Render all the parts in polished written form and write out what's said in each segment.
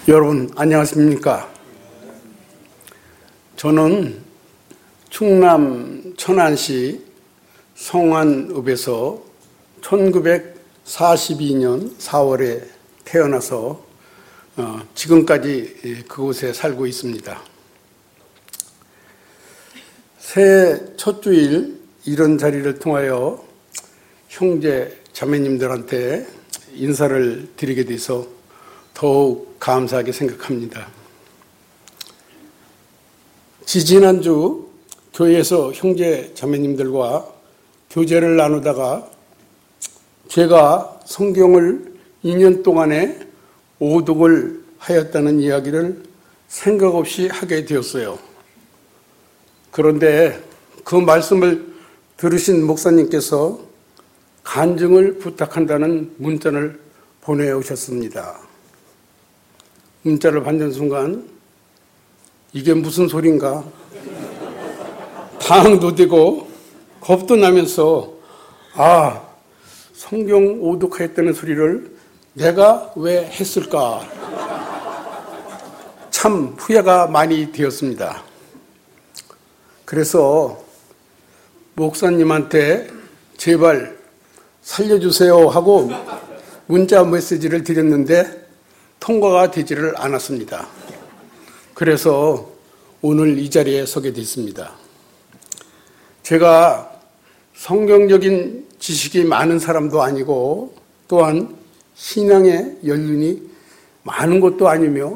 여러분 안녕하십니까? 저는 충남 천안시 성안읍에서 1942년 4월에 태어나서 지금까지 그곳에 살고 있습니다. 새해 첫 주일 이런 자리를 통하여 형제 자매님들한테 인사를 드리게 돼서 더욱 감사하게 생각합니다. 지지난주 교회에서 형제 자매님들과 교제를 나누다가 제가 성경을 2년 동안에 오독을 하였다는 이야기를 생각 없이 하게 되었어요. 그런데 그 말씀을 들으신 목사님께서 간증을 부탁한다는 문자를 보내오셨습니다. 문자를 받는 순간 이게 무슨 소린가? 당황도 되고 겁도 나면서 성경 오독하였다는 소리를 내가 왜 했을까? 참 후회가 많이 되었습니다. 그래서 목사님한테 제발 살려주세요 하고 문자 메시지를 드렸는데 통과가 되지를 않았습니다. 그래서 오늘 이 자리에 서게 됐습니다. 제가 성경적인 지식이 많은 사람도 아니고 또한 신앙의 연륜이 많은 것도 아니며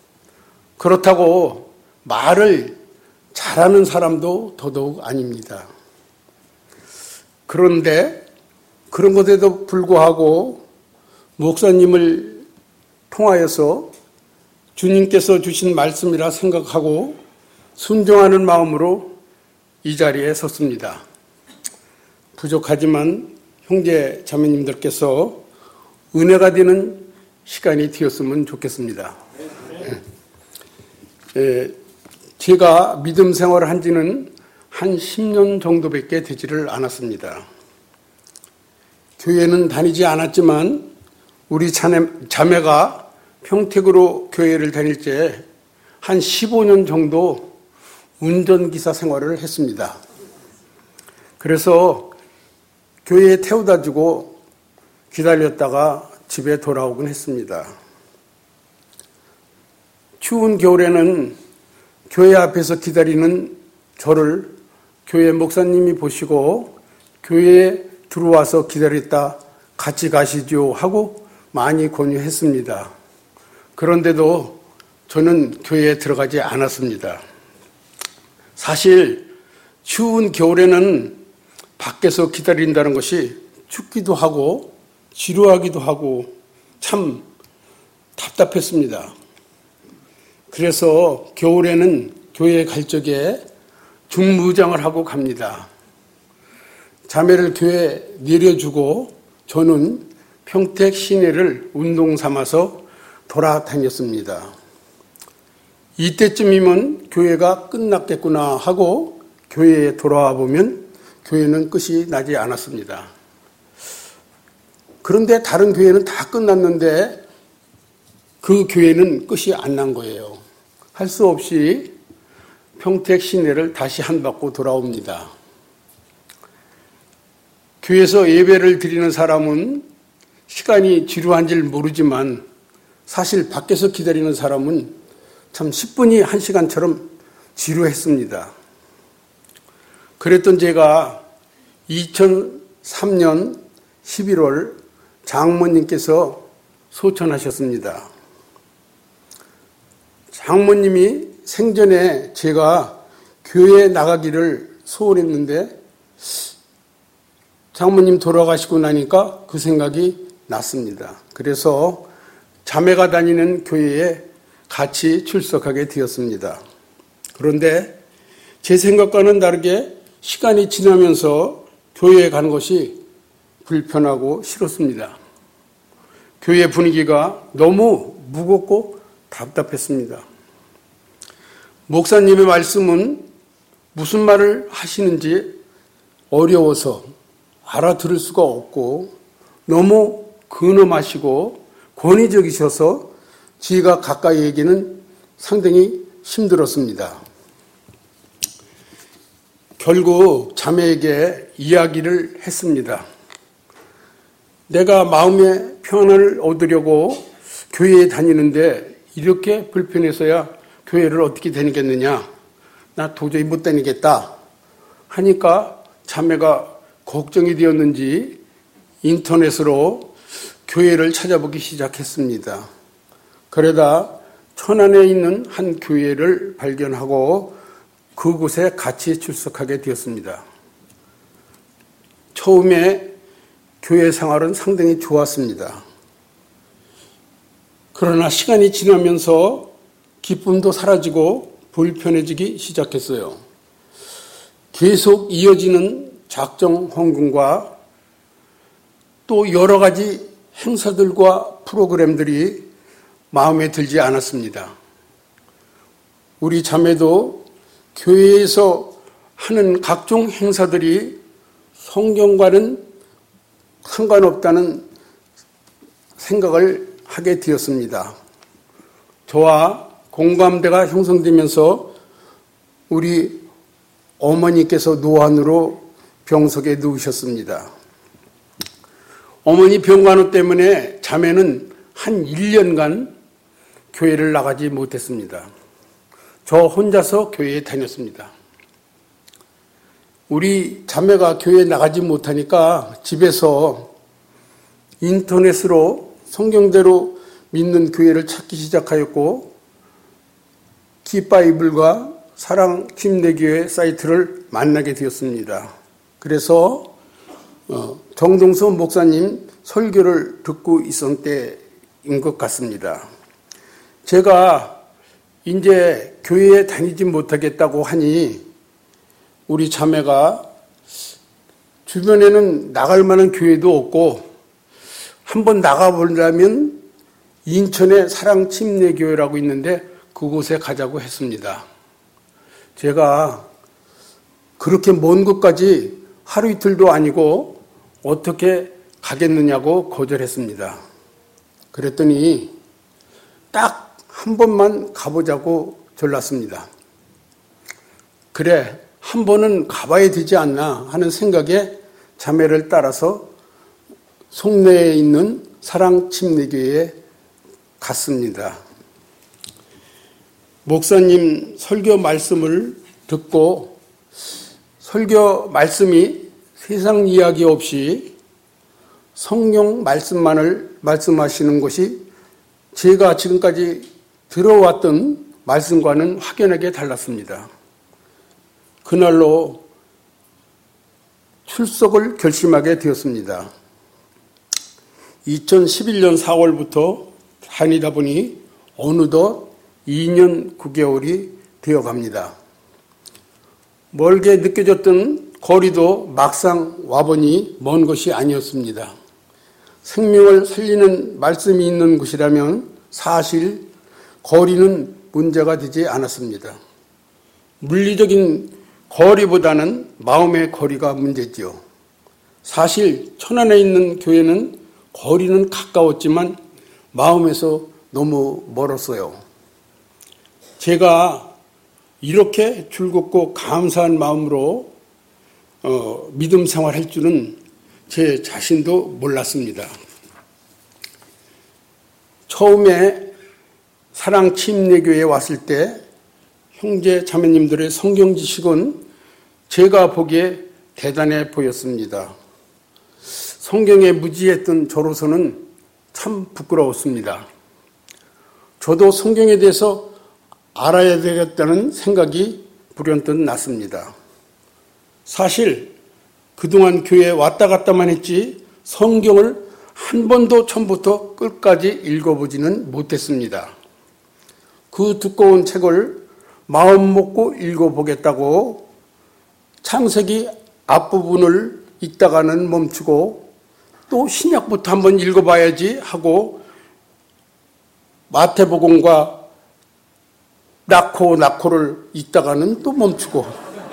그렇다고 말을 잘하는 사람도 더더욱 아닙니다. 그런데 그런 것에도 불구하고 목사님을 통하여서 주님께서 주신 말씀이라 생각하고 순종하는 마음으로 이 자리에 섰습니다. 부족하지만 형제 자매님들께서 은혜가 되는 시간이 되었으면 좋겠습니다. 제가 믿음 생활을 한 지는 한 10년 정도밖에 되지를 않았습니다. 교회는 다니지 않았지만 우리 자매가 평택으로 교회를 다닐 때 한 15년 정도 운전기사 생활을 했습니다. 그래서 교회에 태워다 주고 기다렸다가 집에 돌아오곤 했습니다. 추운 겨울에는 교회 앞에서 기다리는 저를 교회 목사님이 보시고 교회에 들어와서 기다렸다 같이 가시죠 하고 많이 권유했습니다. 그런데도 저는 교회에 들어가지 않았습니다. 사실 추운 겨울에는 밖에서 기다린다는 것이 춥기도 하고 지루하기도 하고 참 답답했습니다. 그래서 겨울에는 교회에 갈 적에 중무장을 하고 갑니다. 자매를 교회에 내려주고 저는 평택 시내를 운동 삼아서 돌아다녔습니다. 이때쯤이면 교회가 끝났겠구나 하고 교회에 돌아와 보면 교회는 끝이 나지 않았습니다. 그런데 다른 교회는 다 끝났는데 그 교회는 끝이 안 난 거예요. 할 수 없이 평택 시내를 다시 한 바퀴 돌아옵니다. 교회에서 예배를 드리는 사람은 시간이 지루한 줄 모르지만 사실 밖에서 기다리는 사람은 참 10분이 1시간처럼 지루했습니다. 그랬던 제가 2003년 11월 장모님께서 소천하셨습니다. 장모님이 생전에 제가 교회에 나가기를 소원했는데 장모님 돌아가시고 나니까 그 생각이 났습니다. 그래서 자매가 다니는 교회에 같이 출석하게 되었습니다. 그런데 제 생각과는 다르게 시간이 지나면서 교회에 가는 것이 불편하고 싫었습니다. 교회 분위기가 너무 무겁고 답답했습니다. 목사님의 말씀은 무슨 말을 하시는지 어려워서 알아들을 수가 없고 너무 근엄하시고 권위적이셔서 지혜가 가까이 하기는 상당히 힘들었습니다. 결국 자매에게 이야기를 했습니다. 내가 마음의 평안을 얻으려고 교회에 다니는데 이렇게 불편해서야 교회를 어떻게 다니겠느냐. 나 도저히 못 다니겠다 하니까 자매가 걱정이 되었는지 인터넷으로 교회를 찾아보기 시작했습니다. 그러다 천안에 있는 한 교회를 발견하고 그곳에 같이 출석하게 되었습니다. 처음에 교회 생활은 상당히 좋았습니다. 그러나 시간이 지나면서 기쁨도 사라지고 불편해지기 시작했어요. 계속 이어지는 작정 헌금과 또 여러 가지 행사들과 프로그램들이 마음에 들지 않았습니다. 우리 자매도 교회에서 하는 각종 행사들이 성경과는 상관없다는 생각을 하게 되었습니다. 저와 공감대가 형성되면서 우리 어머니께서 노안으로 병석에 누우셨습니다. 어머니 병간호 때문에 자매는 한 1년간 교회를 나가지 못했습니다. 저 혼자서 교회에 다녔습니다. 우리 자매가 교회에 나가지 못하니까 집에서 인터넷으로 성경대로 믿는 교회를 찾기 시작하였고 기바이블과 사랑 침례교회 사이트를 만나게 되었습니다. 그래서 정동서 목사님 설교를 듣고 있었을 때인 것 같습니다. 제가 이제 교회에 다니지 못하겠다고 하니 우리 자매가 주변에는 나갈 만한 교회도 없고 한번 나가보려면 인천에 사랑침례교회라고 있는데 그곳에 가자고 했습니다. 제가 그렇게 먼 곳까지 하루 이틀도 아니고 어떻게 가겠느냐고 거절했습니다. 그랬더니 딱 한 번만 가보자고 졸랐습니다. 그래, 한 번은 가봐야 되지 않나 하는 생각에 자매를 따라서 송내에 있는 사랑침례교회에 갔습니다. 목사님 설교 말씀을 듣고 설교 말씀이 세상 이야기 없이 성경 말씀만을 말씀하시는 것이 제가 지금까지 들어왔던 말씀과는 확연하게 달랐습니다. 그날로 출석을 결심하게 되었습니다. 2011년 4월부터 다니다 보니 어느덧 2년 9개월이 되어갑니다. 멀게 느껴졌던 거리도 막상 와보니 먼 것이 아니었습니다. 생명을 살리는 말씀이 있는 곳이라면 사실 거리는 문제가 되지 않았습니다. 물리적인 거리보다는 마음의 거리가 문제지요. 사실 천안에 있는 교회는 거리는 가까웠지만 마음에서 너무 멀었어요. 제가 이렇게 즐겁고 감사한 마음으로 믿음 생활할 줄은 제 자신도 몰랐습니다. 처음에 사랑침례교회에 왔을 때 형제 자매님들의 성경 지식은 제가 보기에 대단해 보였습니다. 성경에 무지했던 저로서는 참 부끄러웠습니다. 저도 성경에 대해서 알아야 되겠다는 생각이 불현듯 났습니다. 사실 그동안 교회에 왔다 갔다만 했지 성경을 한 번도 처음부터 끝까지 읽어보지는 못했습니다. 그 두꺼운 책을 마음 먹고 읽어보겠다고 창세기 앞부분을 읽다가는 멈추고 또 신약부터 한번 읽어봐야지 하고 마태복음과 낙호를 읽다가는 또 멈추고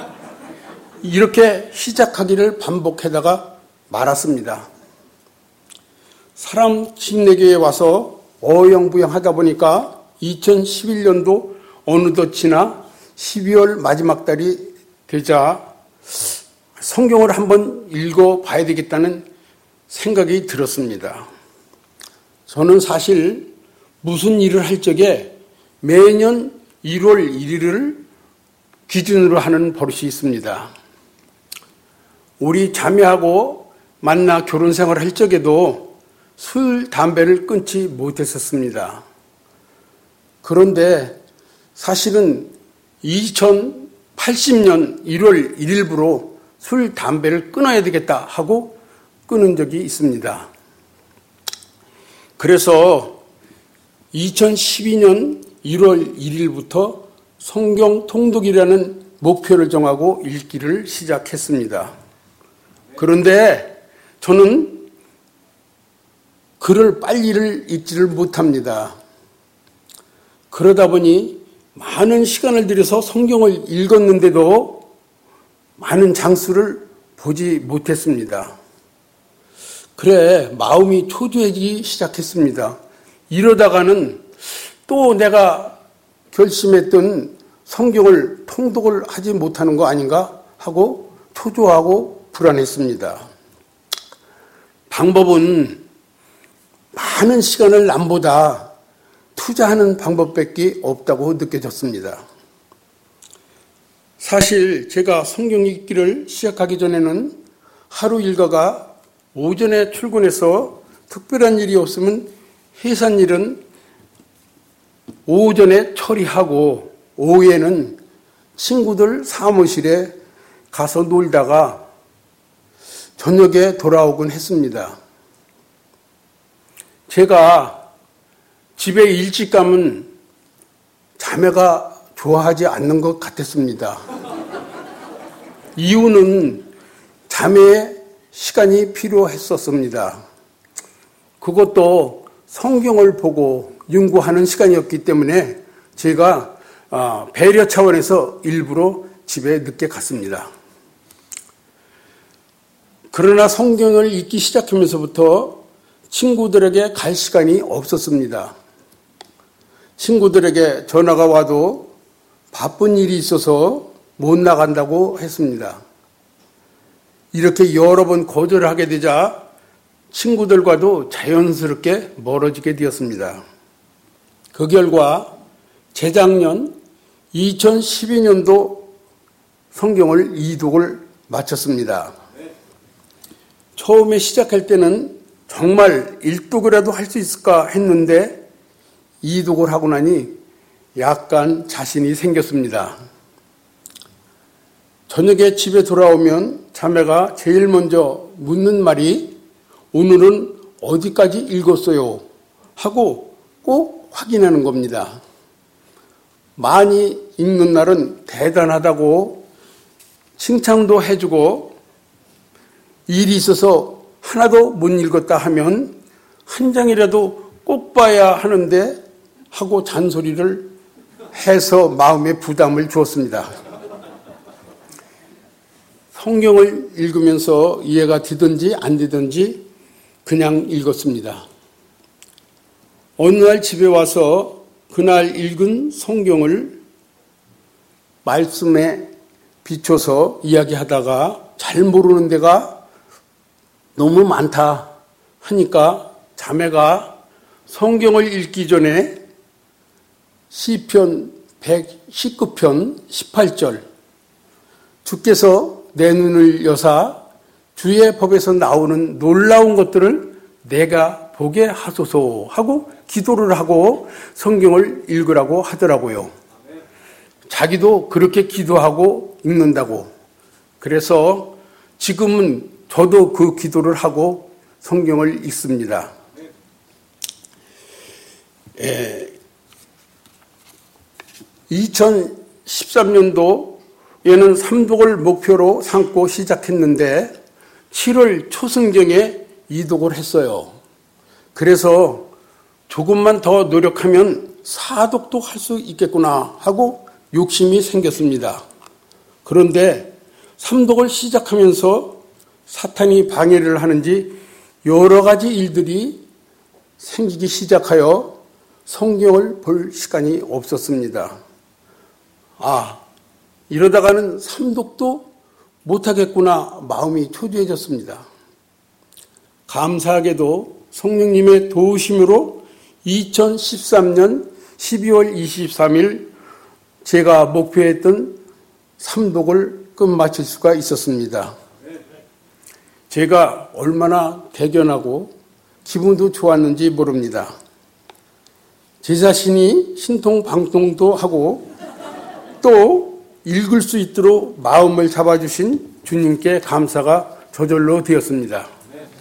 이렇게 시작하기를 반복하다가 말았습니다. 사랑침례교회에 와서 어영부영 하다 보니까 2011년도 어느덧 지나 12월 마지막 달이 되자 성경을 한번 읽어봐야 되겠다는 생각이 들었습니다. 저는 사실 무슨 일을 할 적에 매년 1월 1일을 기준으로 하는 버릇이 있습니다. 우리 자매하고 만나 결혼 생활을 할 적에도 술, 담배를 끊지 못했었습니다. 그런데 사실은 2080년 1월 1일부로 술, 담배를 끊어야 되겠다 하고 끊은 적이 있습니다. 그래서 2012년 1월 1일부터 성경 통독이라는 목표를 정하고 읽기를 시작했습니다. 그런데 저는 글을 빨리를 읽지를 못합니다. 그러다 보니 많은 시간을 들여서 성경을 읽었는데도 많은 장수를 보지 못했습니다. 그래 마음이 초조해지기 시작했습니다. 이러다가는 또 내가 결심했던 성경을 통독을 하지 못하는 거 아닌가 하고 초조하고 불안했습니다. 방법은 많은 시간을 남보다 투자하는 방법밖에 없다고 느껴졌습니다. 사실 제가 성경 읽기를 시작하기 전에는 하루 일과가 오전에 출근해서 특별한 일이 없으면 해산 일은 오전에 처리하고 오후에는 친구들 사무실에 가서 놀다가 저녁에 돌아오곤 했습니다. 제가 집에 일찍 가면 자매가 좋아하지 않는 것 같았습니다. 이유는 자매의 시간이 필요했었습니다. 그것도 성경을 보고 연구하는 시간이었기 때문에 제가 배려 차원에서 일부러 집에 늦게 갔습니다. 그러나 성경을 읽기 시작하면서부터 친구들에게 갈 시간이 없었습니다. 친구들에게 전화가 와도 바쁜 일이 있어서 못 나간다고 했습니다. 이렇게 여러 번 거절을 하게 되자 친구들과도 자연스럽게 멀어지게 되었습니다. 그 결과 재작년 2012년도 성경을 이독을 마쳤습니다. 처음에 시작할 때는 정말 일독이라도 할 수 있을까 했는데 이독을 하고 나니 약간 자신이 생겼습니다. 저녁에 집에 돌아오면 자매가 제일 먼저 묻는 말이 오늘은 어디까지 읽었어요? 하고 꼭 확인하는 겁니다. 많이 읽는 날은 대단하다고 칭찬도 해주고 일이 있어서 하나도 못 읽었다 하면 한 장이라도 꼭 봐야 하는데 하고 잔소리를 해서 마음에 부담을 주었습니다. 성경을 읽으면서 이해가 되든지 안 되든지 그냥 읽었습니다. 어느 날 집에 와서 그날 읽은 성경을 말씀에 비춰서 이야기하다가 잘 모르는 데가 너무 많다 하니까 자매가 성경을 읽기 전에 시편 119편 18절 주께서 내 눈을 여사 주의 법에서 나오는 놀라운 것들을 내가 보게 하소서 하고 기도를 하고 성경을 읽으라고 하더라고요. 자기도 그렇게 기도하고 읽는다고. 그래서 지금은 저도 그 기도를 하고 성경을 읽습니다. 2013년도에는 삼독을 목표로 삼고 시작했는데 7월 초승경에 이독을 했어요. 그래서 조금만 더 노력하면 사독도 할 수 있겠구나 하고 욕심이 생겼습니다. 그런데 삼독을 시작하면서 사탄이 방해를 하는지 여러 가지 일들이 생기기 시작하여 성경을 볼 시간이 없었습니다. 이러다가는 삼독도 못하겠구나 마음이 초조해졌습니다. 감사하게도 성령님의 도우심으로 2013년 12월 23일 제가 목표했던 삼독을 끝마칠 수가 있었습니다. 제가 얼마나 대견하고 기분도 좋았는지 모릅니다. 제 자신이 신통방통도 하고 또 읽을 수 있도록 마음을 잡아주신 주님께 감사가 저절로 되었습니다.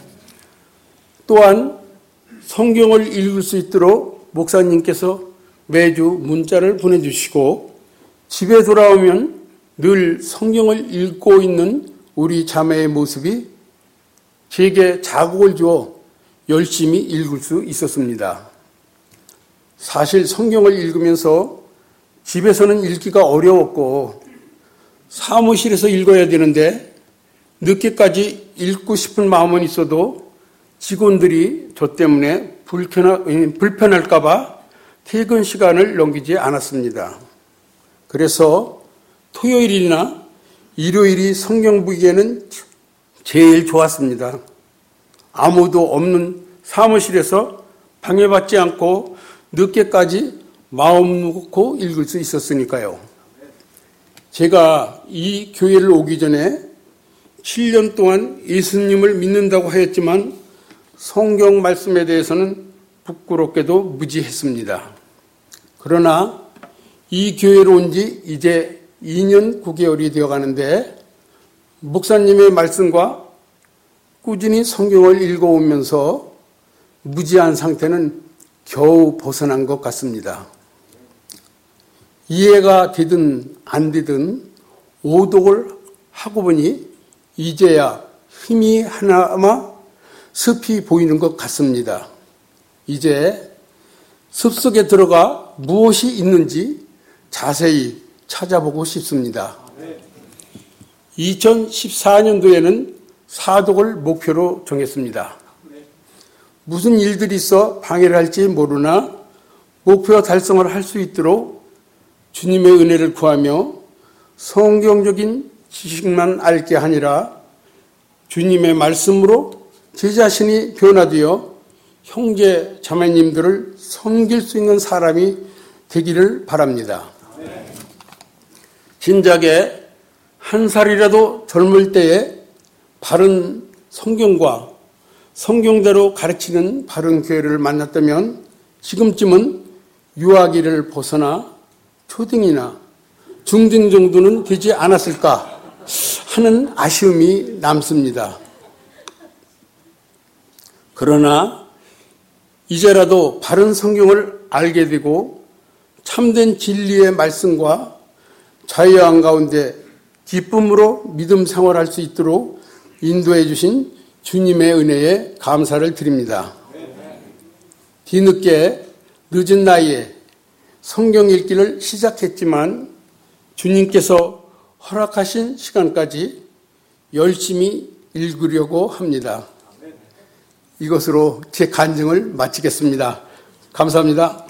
또한 성경을 읽을 수 있도록 목사님께서 매주 문자를 보내주시고 집에 돌아오면 늘 성경을 읽고 있는 우리 자매의 모습이 제게 자극을 주어 열심히 읽을 수 있었습니다. 사실 성경을 읽으면서 집에서는 읽기가 어려웠고 사무실에서 읽어야 되는데 늦게까지 읽고 싶은 마음은 있어도 직원들이 저 때문에 불편할까 봐 퇴근 시간을 넘기지 않았습니다. 그래서 토요일이나 일요일이 성경 보기에는 제일 좋았습니다. 아무도 없는 사무실에서 방해받지 않고 늦게까지 마음 놓고 읽을 수 있었으니까요. 제가 이 교회를 오기 전에 7년 동안 예수님을 믿는다고 하였지만 성경 말씀에 대해서는 부끄럽게도 무지했습니다. 그러나 이 교회로 온 지 이제 2년 9개월이 되어가는데 목사님의 말씀과 꾸준히 성경을 읽어오면서 무지한 상태는 겨우 벗어난 것 같습니다. 이해가 되든 안 되든 오독을 하고 보니 이제야 힘이 하나마 습히 보이는 것 같습니다. 이제 습속에 들어가 무엇이 있는지 자세히 찾아보고 싶습니다. 2014년도에는 사독을 목표로 정했습니다. 무슨 일들이 있어 방해를 할지 모르나 목표 달성을 할 수 있도록 주님의 은혜를 구하며 성경적인 지식만 알게 하니라 주님의 말씀으로 제 자신이 변화되어 형제 자매님들을 섬길 수 있는 사람이 되기를 바랍니다. 진작에 한 살이라도 젊을 때에 바른 성경과 성경대로 가르치는 바른 교회를 만났다면 지금쯤은 유아기를 벗어나 초등이나 중등 정도는 되지 않았을까 하는 아쉬움이 남습니다. 그러나 이제라도 바른 성경을 알게 되고 참된 진리의 말씀과 자유한 가운데 기쁨으로 믿음 생활할 수 있도록 인도해 주신 주님의 은혜에 감사를 드립니다. 뒤늦게 늦은 나이에 성경 읽기를 시작했지만 주님께서 허락하신 시간까지 열심히 읽으려고 합니다. 이것으로 제 간증을 마치겠습니다. 감사합니다.